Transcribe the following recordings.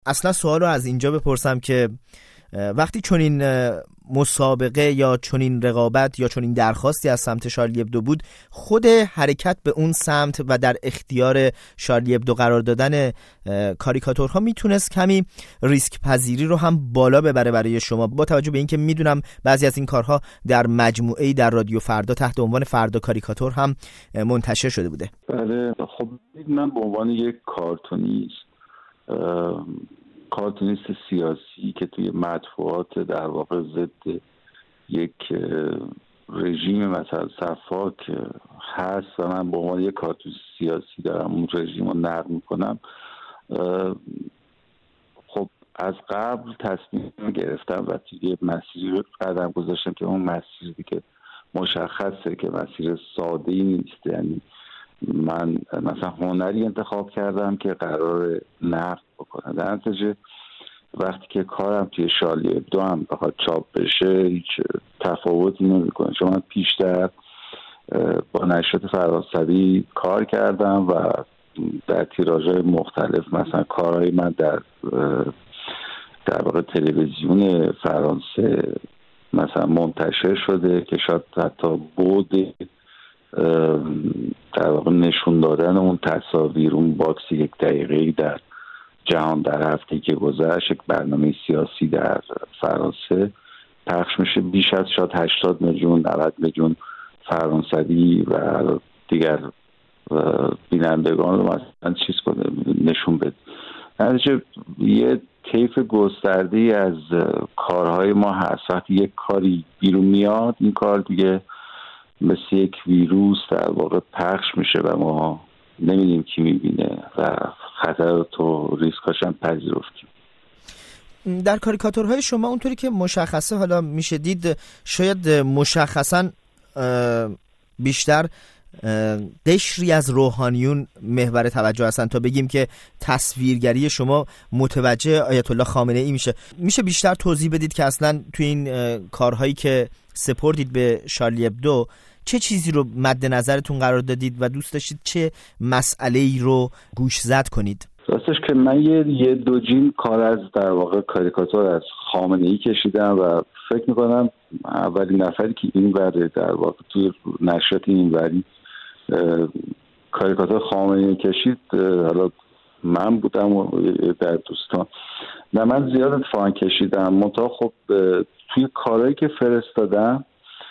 اصلا سوال رو از اینجا بپرسم که وقتی چنین مسابقه یا چنین رقابت یا چنین درخواستی از سمت شارلی ابدو بود، خود حرکت به اون سمت و در اختیار شارلی ابدو قرار دادن کاریکاتورها میتونست کمی ریسک پذیری رو هم بالا ببره برای شما، با توجه به اینکه میدونم بعضی از این کارها در مجموعه‌ای در رادیو فردا تحت عنوان فردا کاریکاتور هم منتشر شده بوده. بله، خب من به عنوان یک کارتونیست سیاسی که توی مطبوعات در واقع ضد یک رژیم مثلا صفاک هست و من به عنوان یک کارتونیست سیاسی دارم اون رژیم رو نقد میکنم، خب از قبل تصمیم گرفتم و توی مسیری قدم گذاشتم که اون مسیری که مشخصه که مسیر ساده‌ای نیست. یعنی من مثلا هنری انتخاب کردم که قرار نقد بکنه، در نتیجه وقتی که کارم توی شارلی ابدو هم بخواد چاپ بشه هیچ تفاوتی نمیکنه، چون من پیشتر با نشریات فرانسوی کار کردم و در تیراژهای مختلف مثلا کارهای من در واقع تلویزیون فرانسه مثلا منتشر شده که شاید حتی بود در واقع نشون دادن اون تصاویر، اون باکس 1 دقیقه‌ای در جهان در هفته که گذشت، یک برنامه سیاسی در فرانسه پخش میشه، بیش از شاید 80 میلیون 90 میلیون فرانسوی و دیگر بینندگان رو مثلا چیز کنه نشون بده. نتیجه یه طیف گسترده‌ای از کارهای ما هست. وقتی یک کاری بیرون میاد این کار دیگه مثل یک ویروس در واقع پخش میشه و ما نمیدونیم کی میبینه و خطرات و ریسکاش هم پذیرفتیم. در کاریکاتورهای شما اونطوری که مشخصه حالا میشه دید، شاید مشخصاً بیشتر قشری از روحانیون محور توجه هستن تا بگیم که تصویرگری شما متوجه آیت الله خامنه ای میشه بیشتر توضیح بدید که اصلا توی این کارهایی که سپردید به شارلی ابدو چه چیزی رو مد نظرتون قرار دادید و دوست داشتید چه مسئله‌ای رو گوشزد کنید؟ راستش که من یه دو جین کار از در واقع کاریکاتور از خامنه ای کشیدم و فکر میکنم اولین نفری که این وری در واقع توی نشریات این وری کاریکاتور خامنه ای کشید حالا من بودم و در دوستان. نه من زیاد اتفاقا کشیدم، منتها خب توی کارهایی که فرستادم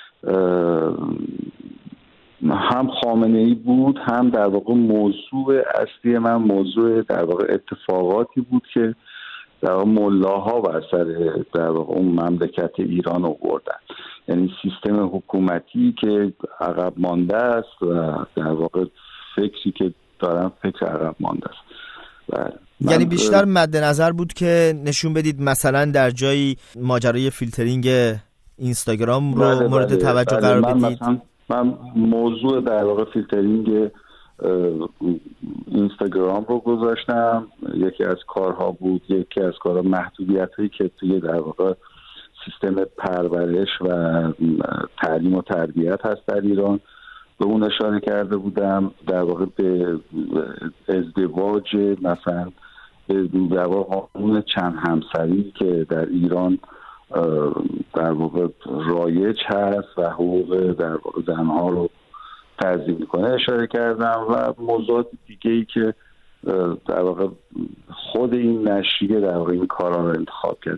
هم خامنه ای بود، هم در واقع موضوع اصلی من موضوع در واقع اتفاقاتی بود که در واقع ملاها بر سر در واقع اون مملکت ایران آوردن، یعنی سیستم حکومتی که عقب مانده است و در واقع فکری که دارن فکر عقب مانده است. یعنی بیشتر مد نظر بود که نشون بدید مثلا در جایی ماجرای فیلترینگ اینستاگرام رو مورد توجه قرار بدید. من موضوع در واقع فیلترینگ اینستاگرام رو گذاشتم، یکی از کارها بود. یکی از کارها محدودیتایی که توی در واقع سیستم پرورش و تعلیم و تربیت هست در ایران به اون اشاره کرده بودم، در واقع به ازدواج مثلا در واقع قانون چند همسری که در ایران در واقع رایج هست و حقوق در واقع زنها رو تضمین میکنه اشاره کردم و موضوعات دیگه ای که در واقع خود این نشریه در واقع این کارا رو انتخاب کرد.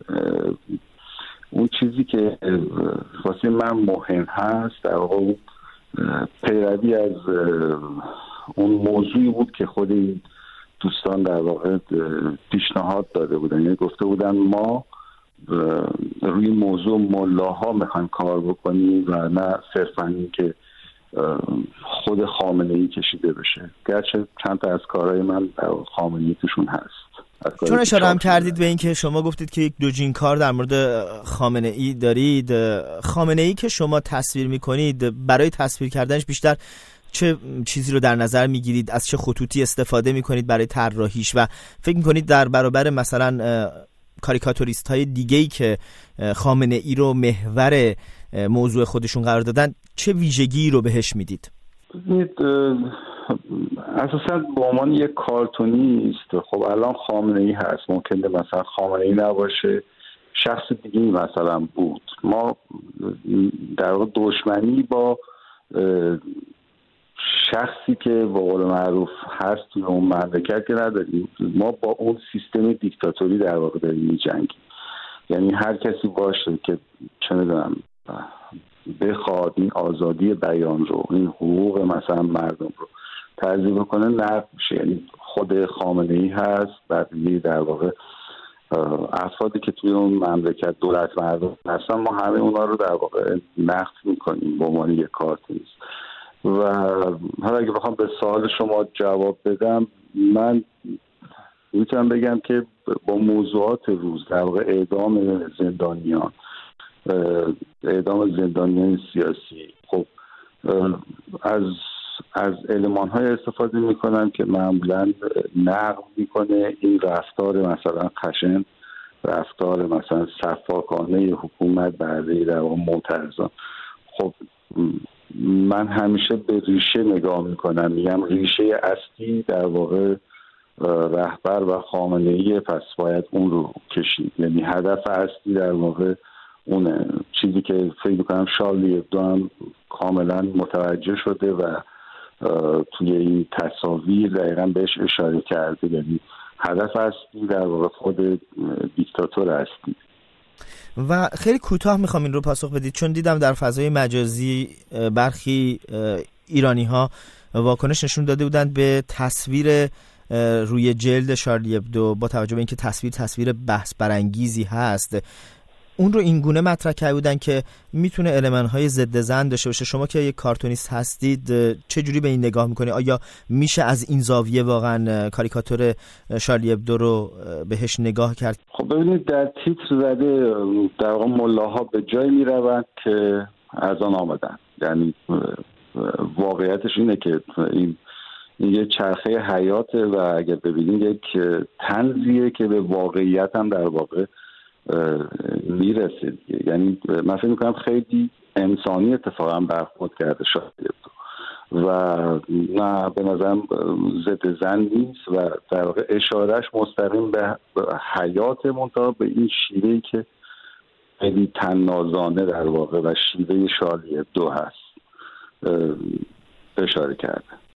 اون چیزی که واسه من مهم هست در واقع پیروی از اون موضوعی بود که خود این دوستان در واقع پیشنهاد داده بودن، یعنی گفته بودن ما روی موضوع ملاها میخوایم کار بکنیم و نه صرفاً این که خود خامنه ای کشیده بشه، گرچه چند تا از کارهای من خامنه ای توشون هست. چون اشاره هم کردید به این که شما گفتید که یک دوجین کار در مورد خامنه ای دارید، خامنه ای که شما تصویر میکنید برای تصویر کردنش بیشتر چه چیزی رو در نظر میگیرید؟ از چه خطوطی استفاده میکنید برای طراحیش و فکر میکنید در برابر مثلا کاریکاتوریست های دیگه‌ای که خامنه ای رو محور موضوع خودشون قرار دادن چه ویژگی رو بهش میدید؟ اساسا به عنوان یک کارتونیست، خب الان خامنه‌ای هست، ممکنه مثلا خامنه‌ای نباشه، شخص دیگه مثلا بود. ما در واقع دشمنی با شخصی که به قول معروف هست توی اون مملکت که نداریم، ما با اون سیستم دیکتاتوری در واقع داریم می‌جنگیم. یعنی هر کسی باشه که چه می‌دونم بخواد این آزادی بیان رو، این حقوق مثلا مردم رو تضییع کنه، نقض میشه. یعنی خود خامنه‌ای هست، بقیه در واقع افرادی که توی اون مملکت دولت مردم هستن، ما همه اونا رو در واقع نقض میکنیم به عنوان یک کارتونیست. و حالا اگه بخوام به سوال شما جواب بدم، من میتونم بگم که با موضوعات روز، در واقع اعدام زندانیان سیاسی، خب از المان‌های استفاده میکنن که معمولاً نقد میکنه این رفتار مثلا خشن، رفتار مثلا صفاکانه حکومت برای در واقع معترضان. خب من همیشه به ریشه نگاه میکنم، میگم ریشه اصلی در واقع رهبر و خامنه‌ای، پس باید اون رو کشید. یعنی هدف اصلی در واقع اونه، چیزی که فکر میکنم شارلی ابدو هم کاملا متوجه شده و توی این تصاویر دقیقا بهش اشاره کرده. یعنی هدف اصلی در واقع خود دیکتاتور هستی. و خیلی کوتاه میخوام این رو پاسخ بدید، چون دیدم در فضای مجازی برخی ایرانی ها واکنش نشون داده بودند به تصویر روی جلد شارلی ابدو، با توجه به اینکه تصویر بحث برانگیزی هست، اون رو این گونه مطرح کرده بودن که میتونه المان‌های ضد زن داشته باشه. شما که یک کارتونیست هستید چه جوری به این نگاه میکنید؟ آیا میشه از این زاویه واقعا کاریکاتور شارلی ابدو رو بهش نگاه کرد؟ خب ببینید، در تیتر زده در واقع ملاها به جای میروند که از آن آمدن. یعنی واقعیتش اینه که این یه چرخه حیاته و اگر ببینید یک طنزیه که به واقعیت هم در واقع میرسه. یعنی من فکر میکنم خیلی انسانی اتفاقا برخورد کرده شاید و نه به نظرم ضد زن نیست و در واقع اشارهش مستقیم به حیات منطقه، به این شیوهی که خیلی طنازانه در واقع و شیوه شارلی ابدو هست اشاره کرده.